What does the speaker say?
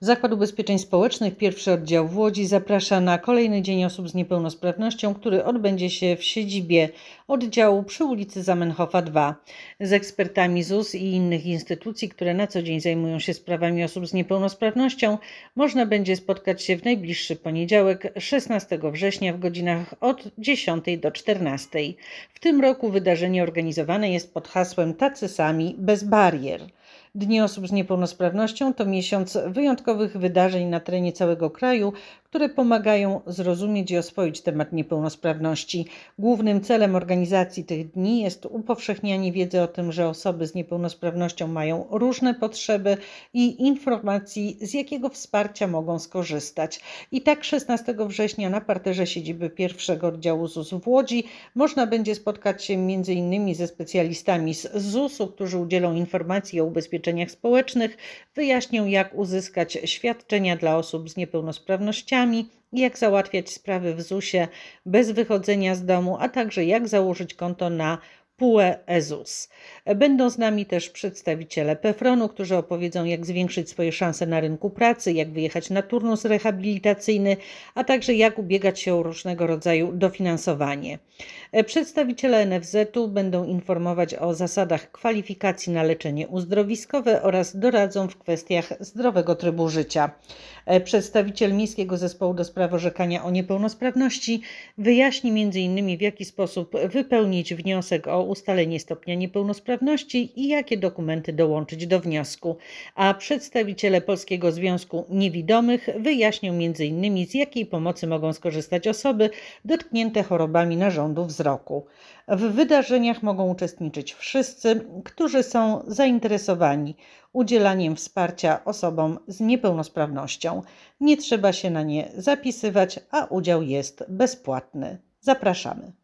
Zakład Ubezpieczeń Społecznych, pierwszy oddział w Łodzi, zaprasza na kolejny Dzień Osób z Niepełnosprawnością, który odbędzie się w siedzibie oddziału przy ulicy Zamenhofa 2. Z ekspertami ZUS i innych instytucji, które na co dzień zajmują się sprawami osób z niepełnosprawnością, można będzie spotkać się w najbliższy poniedziałek, 16 września w godzinach od 10 do 14. W tym roku wydarzenie organizowane jest pod hasłem Tacy sami, bez barier. Dni Osób z Niepełnosprawnością to miesiąc wyjątkowych wydarzeń na terenie całego kraju, które pomagają zrozumieć i oswoić temat niepełnosprawności. Głównym celem organizacji tych dni jest upowszechnianie wiedzy o tym, że osoby z niepełnosprawnością mają różne potrzeby i informacji, z jakiego wsparcia mogą skorzystać. I tak 16 września na parterze siedziby pierwszego oddziału ZUS w Łodzi można będzie spotkać się m.in. ze specjalistami z ZUS-u, którzy udzielą informacji o ubezpieczeniach społecznych, wyjaśnią, jak uzyskać świadczenia dla osób z niepełnosprawnościami, jak załatwiać sprawy w ZUS-ie bez wychodzenia z domu, a także jak założyć konto na PUE e-ZUS. Będą z nami też przedstawiciele PFRON-u, którzy opowiedzą, jak zwiększyć swoje szanse na rynku pracy, jak wyjechać na turnus rehabilitacyjny, a także jak ubiegać się o różnego rodzaju dofinansowanie. Przedstawiciele NFZ-u będą informować o zasadach kwalifikacji na leczenie uzdrowiskowe oraz doradzą w kwestiach zdrowego trybu życia. Przedstawiciel Miejskiego Zespołu do Spraw Orzekania o Niepełnosprawności wyjaśni m.in. w jaki sposób wypełnić wniosek o ustalenie stopnia niepełnosprawności i jakie dokumenty dołączyć do wniosku, a przedstawiciele Polskiego Związku Niewidomych wyjaśnią m.in. z jakiej pomocy mogą skorzystać osoby dotknięte chorobami narządu wzroku. W wydarzeniach mogą uczestniczyć wszyscy, którzy są zainteresowani udzielaniem wsparcia osobom z niepełnosprawnością. Nie trzeba się na nie zapisywać, a udział jest bezpłatny. Zapraszamy.